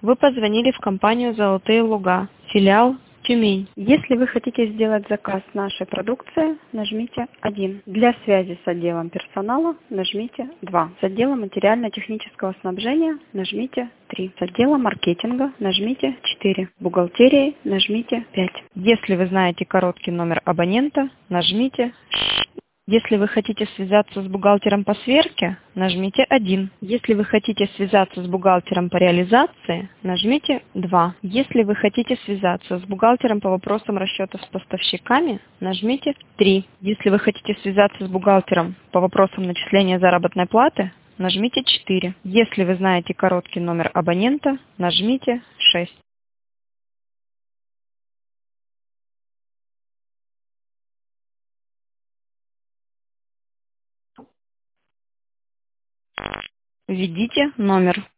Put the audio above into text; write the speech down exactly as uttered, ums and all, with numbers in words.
Вы позвонили в компанию «Золотые луга», филиал Тюмень. Если вы хотите сделать заказ нашей продукции, нажмите один. Для связи с отделом персонала нажмите два. С отделом материально-технического снабжения нажмите три. С отделом маркетинга нажмите четыре. Бухгалтерии нажмите пять. Если вы знаете короткий номер абонента, нажмите шесть. Если вы хотите связаться с бухгалтером по сверке, нажмите один. Если вы хотите связаться с бухгалтером по реализации, нажмите два. Если вы хотите связаться с бухгалтером по вопросам расчетов с поставщиками, нажмите три. Если вы хотите связаться с бухгалтером по вопросам начисления заработной платы, нажмите четыре. Если вы знаете короткий номер абонента, нажмите шесть. Введите номер.